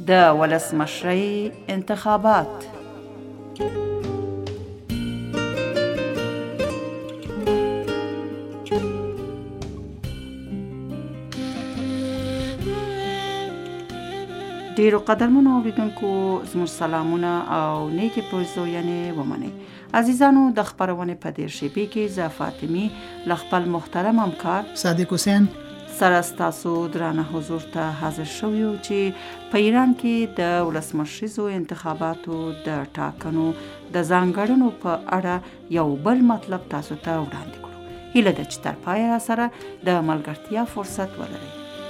د ولسمشرۍ انتخابات. ډیرو قدرمنو اوریدونکو زموږ سلامونه او نیکی پرزوینې ومنئ. عزیزانو د خبرونې په دې شیبې کې زه فاطمی له خپل محترم همکار صادق حسین سره ستاسو درانه حضور ته حاضر شویو چې په ایران کې د ولسمشریزو انتخاباتو د ټاکنو د ځانګړنو په اړه یو بل مطلب تاسو ته وړاندې کړو. هیله ده چې تر پایه سره د ملګرتیا فرصت ولرئ.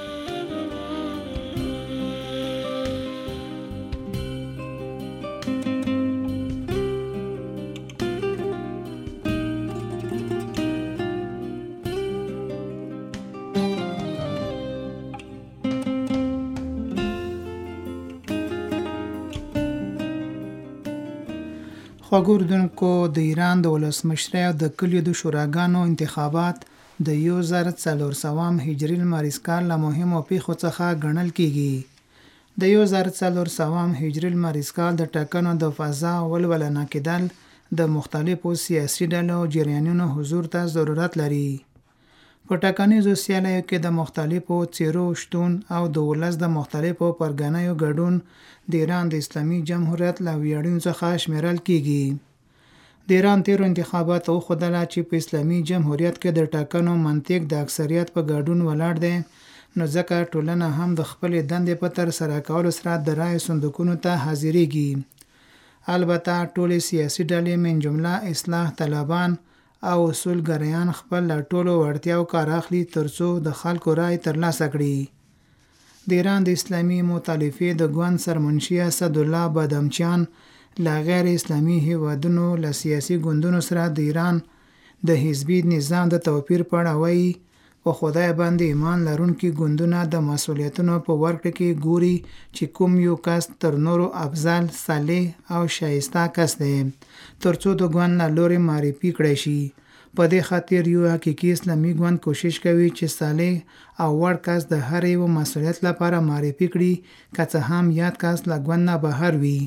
خواږه اوریدونکو، د ایران د ولسمشرۍ او د کلیو د شوراګانو انتخابات د 1400 هجري لمریز کال له مهمو پیښو څخه ګڼل کیږي. د 1400 هجري لمریز کال د ټاکنو د فضا ولولنه کېدل د مختلفو سیاسي ډلو او جریانونو حضور ته ضرورت لري. په ټاکنیزو سیالیو کې د مختلفو څیرو شتون او د ولس د مختلفو پرګنیو ګډون د ایران د اسلامي جمهوریت له ویاړونو څخه شمیرل کیږي. د ایران تیرو انتخاباتو وښودله چې په اسلامي جمهوریت کې د ټاکنو منطق د اکثریت په ګډون ولاړ دی، نو ځکه ټولنه هم د خپلې دندې په ترسره کولو سره د رایې صندوقونو ته حاضریږي. البته ټولې سیاسي ډلې من جمله اصلاح طلبان او اصولګرایان خپل له ټولو وړتیاو کار اخلي ترڅو د خلکو رای ترلاسه کړي. د ایران د اسلامي مؤتلفې د ګوند سرمنشي اسدالله بادامچیان له غیر اسلامي هیوادونو له سیاسي ګوندونو سره د ایران د حزبي نظام د توپیر په اړه وایي په خدای باندې ایمان لرونکي ګوندونه د مسؤلیتونو په ورکړه کې ګوري چې کوم یو کس تر نورو افضل، صالح او شایسته کس دی ترڅو د ګوند له لوري معرفي کړی شي. په دې خاطر یو حقیقي اسلامي ګوند کوشش کوي چې صالح او وړ کس د هر یو مسؤلیت لپاره معرفي کړي، که څه هم یاد کس له ګوند نه بهر وي.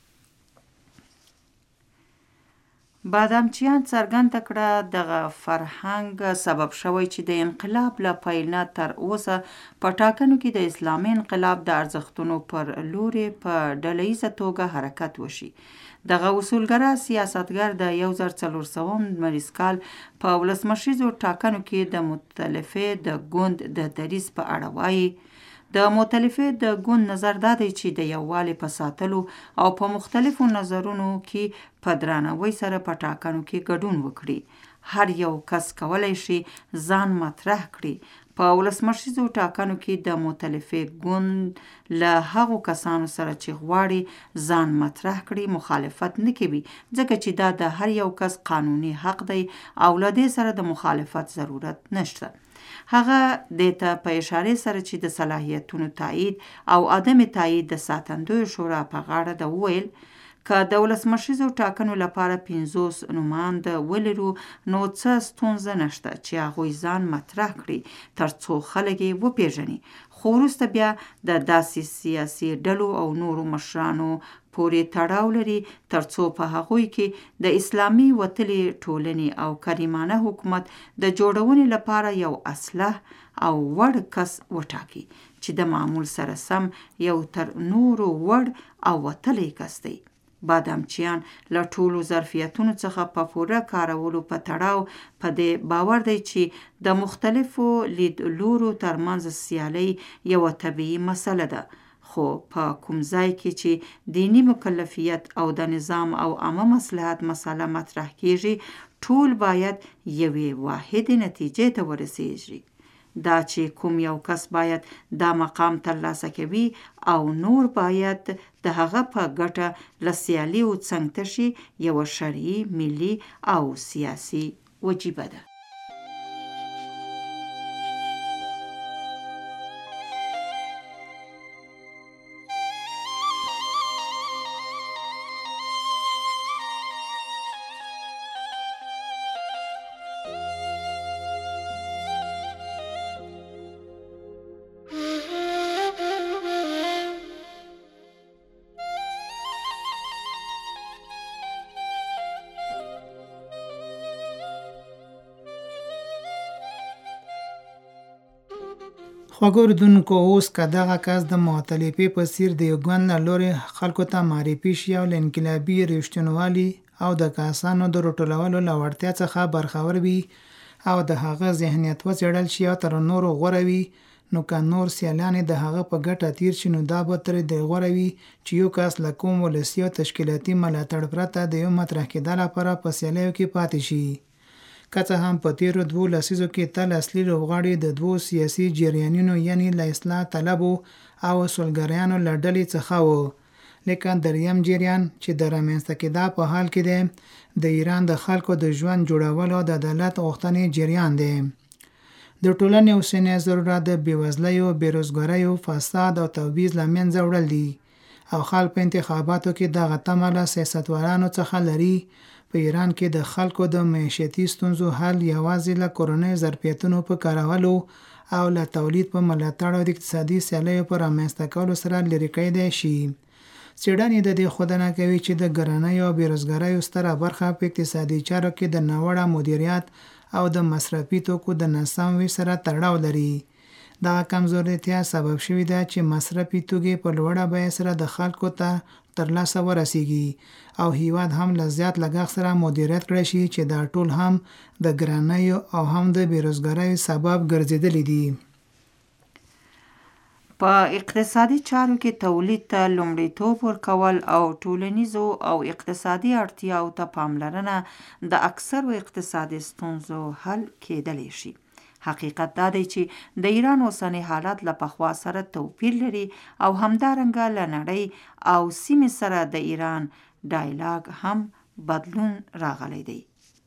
بادامچیان څرګنده کړه دغه فرهنګ سبب شوی چې د انقلاب له پیل نه تر اوسه په ټاکنو کې د اسلامي انقلاب د ارزښتونو پر لوري په ډلهییزه توګه حرکت وشي. دغه اصولګرا سیاستګر د 1400 لمریز کال په ولسمشریزو ټاکنو کې د مؤتلفې د ګوند د دریځ په اړه وایي. د مؤتلفې د ګوند نظر دا دی چې د یووالي په ساتلو او په مختلفو نظرونو کې په درناوي سره په ټاکنو کې ګډون وکړي. هر یو کس کولی شي ځان مطرح کړي. په ولسمشریزو ټاکنو کې د مؤتلفې ګوند له هغو کسانو سره چې غواړي ځان مطرح کړي مخالفت نه کوي، ځکه چې دا د هر یو کس قانوني حق دی او له دې سره د مخالفت ضرورت نشته. هغه دې ته په اشاره سره چې د صلاحیتونو تایید او عدم تایید د ساتندوی شورا په غاړه ده وویل که د ولسمشریزو ټاکنو لپاره 50 نوماند ولرو نو څه ستونزه نشته چې هغوی ځان مطرح کړي ترڅو خلک یې وپیژني، خو وروسته بیا د داسې سیاسي ډلو او نورو مشرانو پورې تړاو لري ترڅو په هغوی کې د اسلامي وتلې ټولنې او کریمانه حکومت د جوړونې لپاره یو اصلاح او وړ کس وټاکي چې د معمول سره سم یو تر نورو وړ او وتلی کس دی. بادامچیان له ټولو ظرفیتونو څخه په پوره کارولو په تړاو په دې باور دی چې د مختلفو لیدلورو ترمنځ سیالي یوه طبیعي مسله ده، خو په کوم ځای کې چې دینی مکلفیت او د نظام او عامه مصلحت مسله مطرح کیږي ټول باید یوې واحدې نتیجې ته ورسیږي، دا چې کوم یو کس باید دا مقام ترلاسه کوي او نور باید د هغه په ګټه له سیالیو څنګ ته شي یوه شرعي، ملي او سیاسي وجیبه ده. خوږو اردوونکو اوس که دغه کس د مؤتلفې په څیر د یو ګوند له لورې خلکو ته معرفي شي او له انقلابي رښتینوالي او د کسانو د راټولولو له وړتیا څخه برخور وي او د هغه ذهنیت وڅېړل شي او تر نورو غوره وي، نو که نور سیالان د هغه په ګټه تیر شي، نو دا به تر د غوره وي چې یو کس له کوم ولسي او تشکیلاتي ملاتړ پرته د یو مطرح کېدا لپاره په سیالیو کې پاتې شي. که څه هم په تیرو 2 لسیزو کې تل اصلي لوبغاړي د 2 سیاسي جریانونو یعنی له اصلاح طلبو او اصولګرایانو له ډلې څخه و، لیکن دریم جریان چې د رامنځته کېدا په حال کې دی د ایران د خلکو د ژوند جوړولو او د عدالت غوښتنې جریان دی. د ټولنې اوسنی ضرورت د بېوزلیو، بېروزګاریو، فساد او تبعیض له منځه وړل دي او خلک په انتخاباتو کې دغه تمه له سیاستوالانو څخه لري. په ایران کې د خلکو د معیشتي ستونزو حل یوازې له کورنیو ظرفیتونو په کارولو او له تولید په ملاتړ او د اقتصادي سیالیو په رامنځته کولو سره لرې کېدای شي. څېړنې د دې ښودنه کوي چې د ګرانیو او بېروزګاریو ستره برخه په اقتصادي چارو کې د ناوړه مدیریت او د مصرفي توکو د ناسم ویش سره تړاو لري. دغه کمزورتیا سبب شوې ده چې مصرفي توکي په لوړه بیه سره د خلکو ته ترلاسه ورسیږي او هیواد هم له زیات لګښت سره مدیریت کړی شي چې دا ټول هم د ګرانیو او هم د بېروزګاریو سبب ګرځېدلي دي. په اقتصادي چارو کې تولید ته لومړیتوب ورکول او ټولنیزو او اقتصادي اړتیاو ته پاملرنه د اکثرو اقتصادي ستونزو حل کېدلی شي. حقیقت دا دی چې د ایران اوسنی حالت له پخوا سره توپیر لري او همدارنګه له نړۍ او سیمې سره د ایران ډایلاګ هم بدلون راغلی دی.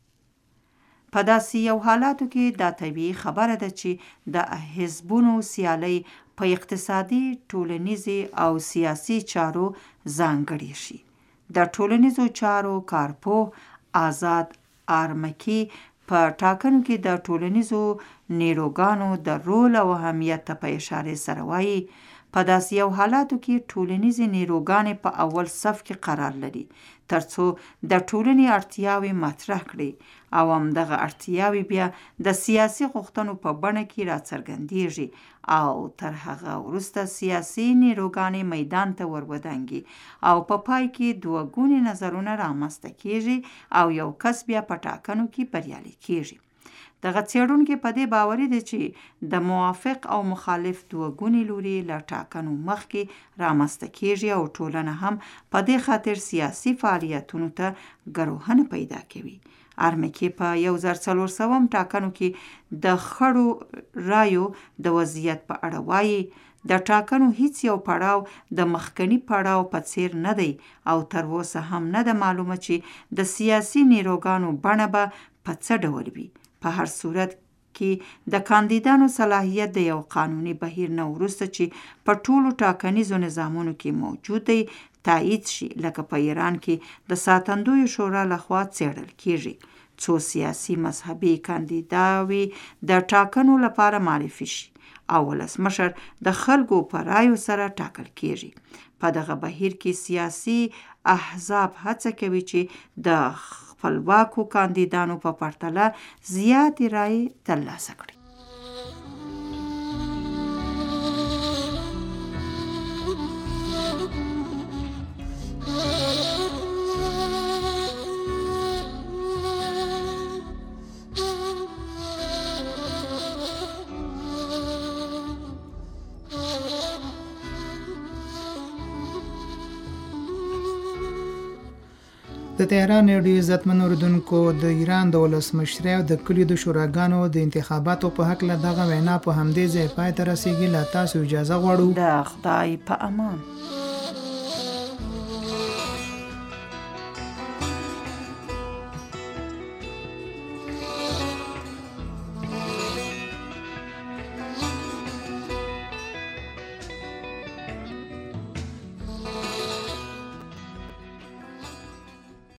په داسې یو حالاتو کې دا طبیعي خبره ده چې د حزبونو سیالۍ په اقتصادي، ټولنیزي او سیاسي چارو ځانګړې شي. د ټولنیزو چارو کارپوه آزاد آرمکي په ټاکنو کې د ټولنیزو نیروګانو د رول او اهمیت ته په اشاره سره وایي په داسې یو حالاتو کې ټولنیزې نیروګانې په اول صف کې قرار لري ترڅو د ټولنې اړتیاوې مطرح کړي او همدغه اړتیاوې بیا د سیاسي غوښتنو په بڼه کې راڅرګندېږي او تر هغه وروسته سیاسي نیروګانې میدان ته ورودانګي او په پای کې دوه ګوني نظرونه رامنځته کېږي او یو کس بیا په ټاکنو کې بریالی کېږي. دغه څېړونکي په دې باوري دي چې د موافق او مخالف دوه ګوني لوري له ټاکنو مخکې رامنځته کېږي او ټولنه هم په دې خاطر سیاسي فعالیتونو ته ګروهنه پیدا کوي. آرمکي په 1400 ټاکنو کې د خړو رایو د وضعیت په اړه وایي د ټاکنو هیڅ یو پړاو د مخکنی پړاو په څیر نه دی او تر اوسه هم نه ده معلومه چې د سیاسي نیروګانو بڼه به په څه ډول وي. په هر صورت کې د کاندیدانو صلاحیت د یو قانوني بهیر نه وروسته چې په ټولو ټاکنیزو نظامونو کې موجود دی تایید شي، لکه په ایران کې د ساتندوی شورا لخوا څېړل کېږي. څو سیاسي مذهبي کاندیداوي د ټاکنو لپاره معرفي شي او ولسمشر د خلکو په رایو سره ټاکل کېږي. په دغه بهیر کې سیاسي احزاب هڅه کوي چې د خپلواکو کاندیدانو په پرتله زیاتې رایې ترلاسه کړي. د تهران یو ډېر عزتمن اردوونکو د ایران د ولسمشرۍ او د کلیو د شوراګانو د انتخاباتو په هکله دغه وینا په همدې ځای پای ته رسیږي. له تاسو اجازه غواړو. د خدای په امان.